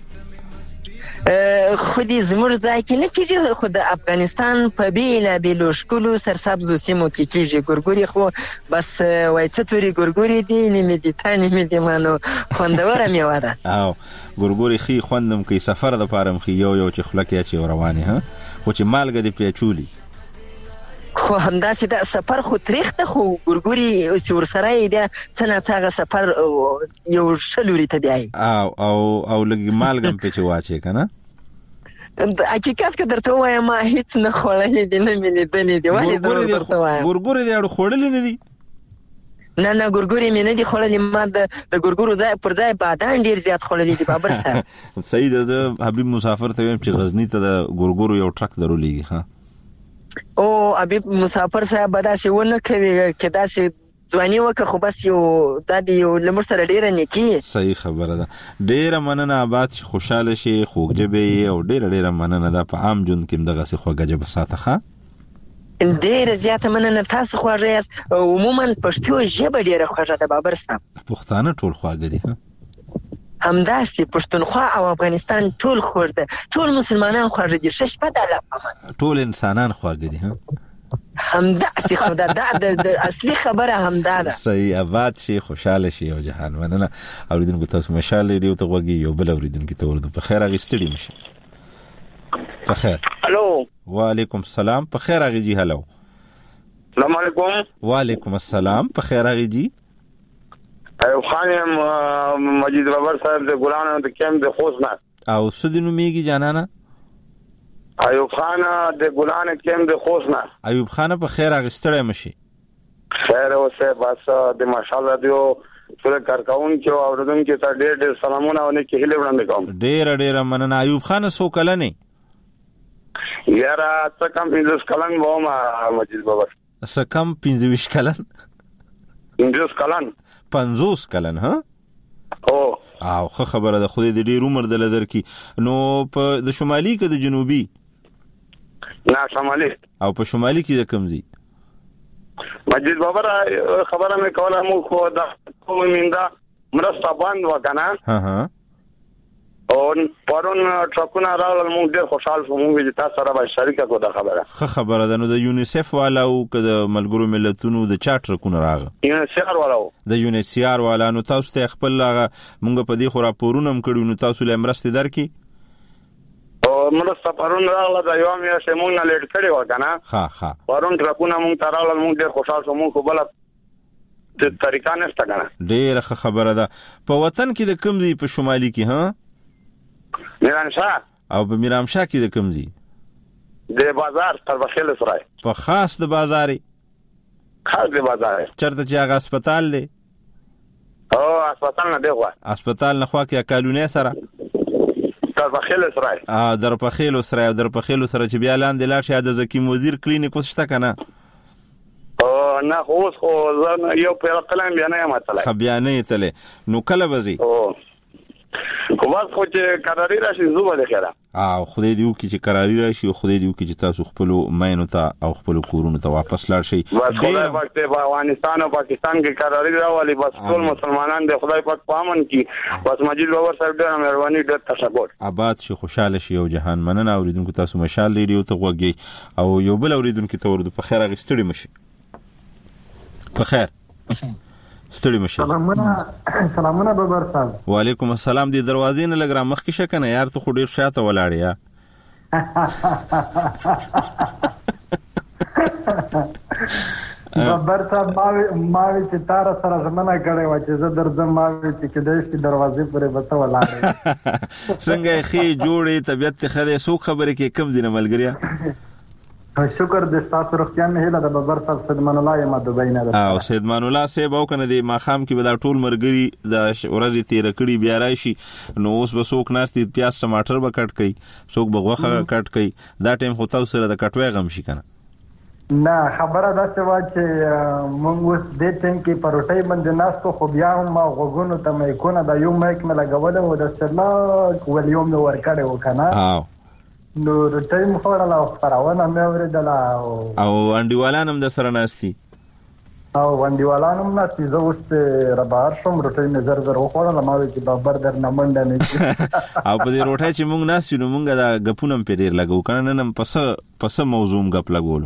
خودی زموږ ځای کې نه کېږي خو د افغانستان په بیلابیلو ښکلو سرسبزو سیمو کې کېږي ګورګوري خو بس وایي څه تورې ګورګوري دي نیمې دي تا نیمې دي مانو خوندوره میوه ده او ګورګوري ښي خوندم کوي سفر دپاره هم ښي یو چې خوله کې اچوي روانې ها خو چې مالګه دې پیچولي خو همداسې د سفر خو تریخ ده خو ګورګوري چې ورسره یې دی څه ناڅه هغه سفر یو ښه لوري ته بیایي او لږ مالګه هم پکې واچوې که نه حقیقت که درته ووایم ما هیڅ نه خوړلي دي نه مې لیدلي دي ولې درته وایم ګورګوري دې اړو خوړلي نه دي نه ګورګوري مې نه دي خوړلي ما د ګورګورو ځای پر ځای بادام ډېر زیات خوړلي دي بابر صاحب صحیح ده زه حبیب مسافر ته وایم چې غزني ته د ګورګورو یو ټرک درولیږي ها او حبیب مسافر صاحب به داسې ونه کوي که داسې ځواني وکړه خو بس یو دا د یو له موږ سره ډېره نیکي صحیح خبره ده ډېره مننه آباد شي خوشحاله شي خوږ ژبې او ډېره مننه ده په عام ژوند کې هم دغسې خوږه ژبه ساته ښه ډېره زیاته مننه تاسو خواږه یاست عموما پښتو ژبه ډېره خوږه ده بابر صاحب پښتانه ټول خواږه دي همداسې پښتونخوا او افغانستان ټول خوږ ده ټول مسلمانان خوږه دي ښه شپه ده الله ټول انسانان خواږه دي همداسې خو د اصلي خبره همدا ده صحیح آباد شي خوشحاله شي او جهان مننه اوریدونکو تاسو مشال ریډیو ته غوږی یو بل اوریدونکو ته ورته په خیر اغستړي مشه په خیر الو وعلیکم السلام په خیر اغي جی هلو السلام علیکم وعلیکم السلام په خیر اغي جی ایوب خان مجید بابر صاحب د ګلانو د کیم د خوست نه او سدینو میږي جانانا ایوب خان د ګلانو کیم د خوست نه ایوب خان په خیر اغستړی مشي خیر اوسه بس د ماشاءالله دیو ټول کارکون کې او اوردونکو ته ډېر سلامونه او نیکی هیله وړاندې کوم ډېر مننه ایوب خان سو کلنه یاره څه کم 15 کلن ومه مجید بابر څه کم 15 کلن 15 کلن 50 کلن ها او خو خبره ده خو دې ډېر عمر د لدر کی نو په د شمالي کې د جنوبي نه شمالي او په شمالي کې د کمزي مجید بابر خبره مې کوله مو خو دا کومیندا مرسته باندې وکنه ها او پرون ټرکونه راغلل موږ ډېر خوشاله شوم چې تاسو سره به شریکه کوو دا خبره خه خبره ده نو د یونیسف والا او د ملګرو ملتونو د چا ټرکونه راغله یونیسف والا د یونیسف والا نو تاسو ته خپل موږ په دې خو راپورونه هم کړو نو تاسو له مرستې درکې او مرسته پرون راغله دا یو مې چې موږ نه لیټ کړی وکنه ها پرون ټرکونه موږ ته راغلل موږ ډېر خوشاله شوم خو بل د طریقه نشته کنه ډېر خبره ده په وطن کې د کمزي په شمالي کې ها میرانشاه او په میرامشاه کې د کمزي د بازار تر بخیل سره په خاص د بازاري خاص د بازار چرته چې هغه هسپتال دی او هسپتال نه دی خو هسپتال نه خو کې کالونی سره تر بخیل سره در بخیل سره او در بخیل سره چې بیا لاندې لاړ شي د زکیم وزیر کلینیک وسته کنه او نه خو یو په کلام بیا نه ماته خ بیا نه تله نو کله وځي او خو بس خو چې قراری راشي زو به خیره او خدای دې وکړي چې قراری راشي او خدای دې وکړي چې تاسو خپل ماینو ته او خپل کورونو ته واپس لاړ شئ. بس خدای پاک ته افغانستان او پاکستان کې قراری راولي. بس ټول مسلمانان دې خدای پاک پامن کی. بس مجید باور صاحب ډېر مهرباني ډېر تشکر. آباد شي خوشاله شي او جهان مننه. اوریدونکو تاسو مشال ریډیو ته غوږی او یو بل اوریدونکو ته ورته په خیر غستړي مشي. په خیر ستړي مشه. سلامونه بابر صاحب. وعلیکم السلام. دې دروازې نه لګرا مخ کې شکنه یار ته خو ډیر شاته ولاړ یا. بابر صاحب ما چې تار سره زمانہ کړي و چې زه درځم ما چې کدی شي دروازې پورې وته ولاړ. څنګه خې جوړې طبيعت خره سو خبره کې کم دینه ملګریا. شکر د تاسو روغتیا نه هله د بابر صاحب سیدمان الله یم دوبۍ نه. او سیدمان الله صاحب او کنه د ماخام کې به دا ټول مرګري د ورځې تیر کړي بیا راشي نو اوس به څوک ناشتي پیاز ټماټر به کټ کړي څوک به غوخه کټ کړي دا ټیم خو تاسو سره د کټوي غم شي کنه. نه خبره دا څه وا چې مونږ اوس د ټیم کې پروټای باندې ناستو خو بیا هم غوګونو ته مې کو نه دا یو مایک مې لګول او د سرلا ولیوم نو ورکړې وکنه. نو ټایم خوړل او خبرونه مې اوریدل او انډیوالان هم د سره ناشتي او انډیوالان هم ناشتي. زه اوس ربار شوم روټي مې زر وخوړل ما وی چې بابر در نه منډه نه او په دې روټي چې مونږ ناشتي نو مونږ دا غپونم پریر لګو کنه نن پس موضوع غپ لګولو.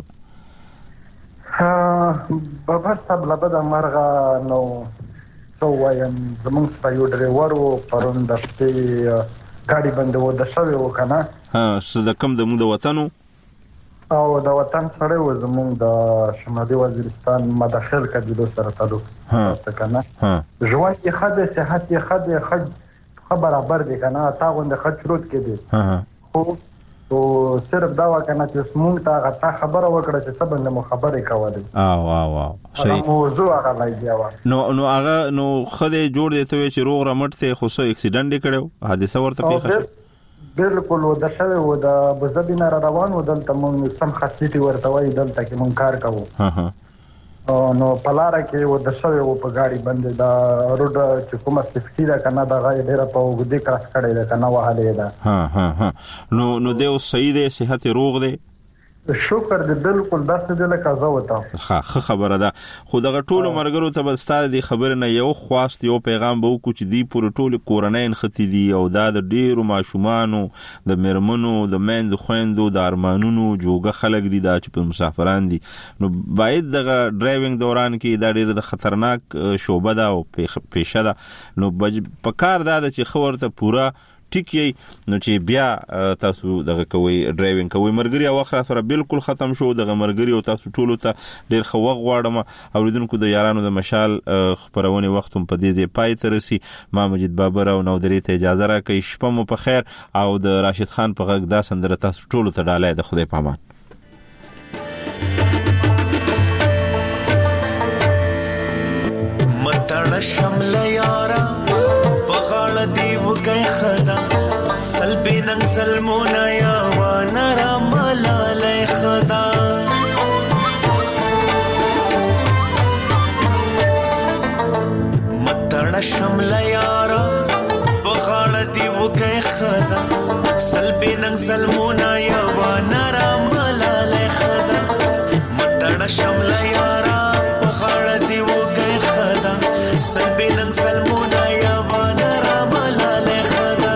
بابر صاحب لبد مرغه نو سو وایم زمونږ په یو ډرایور و پرون د شپې ګاډي باندې و د شوی و کنه. څه د کم د مو د وطنو او د وطن سره و زمونږ د شمالي وزیرستان مداخل کډلو سره تعلق کنه. ژوند یې خد صحت یې خد برابر دی کنه. تا غوند خد شروط کې دی خو او صرف دا وکنه چې مونږ ته غته خبره وکړه چې څه باندې مو خبرې کولې. واو صحیح موضوع هغه لایي وا نو هغه نو خدای جوړ دی ته چې روغ رمټ ته خو څه اکسیډنټ کړو حادثه ورته پیښه. بالکل و د شوی و د بزبینه روان و دلته مونږ سم خاصیتي ورته وای دلته کې مونږ کار کوو. نو پلاره کې و د شوی و په ګاډي باندې دا روډ چې کومه سیفټي ده کنه دا غي ډیره په وګدي کراس کړي ده کنه وهاله ده. نو دیو صحیح ده صحت روغ ده. شکر دې بالکل داسې د لکه زه وته. ښه خبره ده. خو دغه ټولو مرګرو ته بس ستاسو د خبر نه یو خواست یو پیغام به وکړو چې دی پور ټول کورنۍ ختی دي او دا د ډیرو ماشومانو د مرمنو د میند خويندو د ارمانونو جوګه خلک دي دا چې په مسافران دي نو باید دغه ډرایوینګ دوران کې دا ډیره د خطرناک شوبه ده او پیښه ده نو په کار دا چې خبرته پورا ټیکي نو چې بیا تاسو دغه کوي ډرایوینګ کوي مرګري او اخر سره بالکل ختم شو دغه مرګري او تاسو ټولو ته ډیر خو غواړم اوریدونکو د یارانو د مشال خبرونه وختم په دې ځای پای ته رسي. ما مجید بابر او نو درې ته اجازه راکړئ. شپه مو په خیر او د راشد خان په غږ دا سندره تاسو ټولو ته ډالۍ د خدای پامان. متړ شمل یارا بغاړه دی وګي خدا سلبي نن سلمونا یا وانا را ملالای خدا متړ شمل یارا بغاړه دی وګي خدا سلبي نن سلمونا یا وانا را ملالای خدا متړ شمل یارا بغاړه دی وګي خدا سلبي نن سلمونا یا وانا را ملالای خدا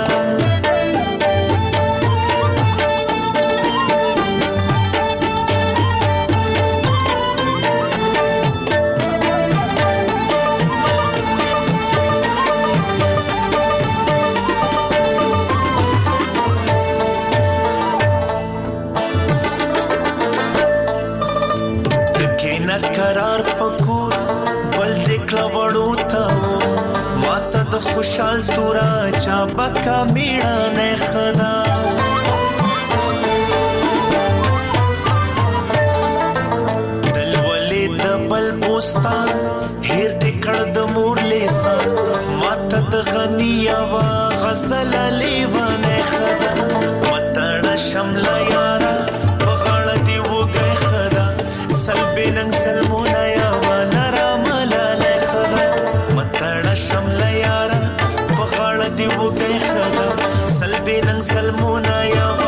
قرار پکور بل دکلا وړو تا ماته د خوشحال تورا چا بکا میړه نه خدا دل ولې د بل بوستان هیر د کړ د مور لیسان ماته د غنیا وا غزل لیوانه خدا متړ شمل یارا بغړ دی وګي خدا سلبي نن سلمونا یا وانا را ملالای خدا متړ شمل یارا بغړ دی وګي خدا سلبي بیننګ سلمونه یا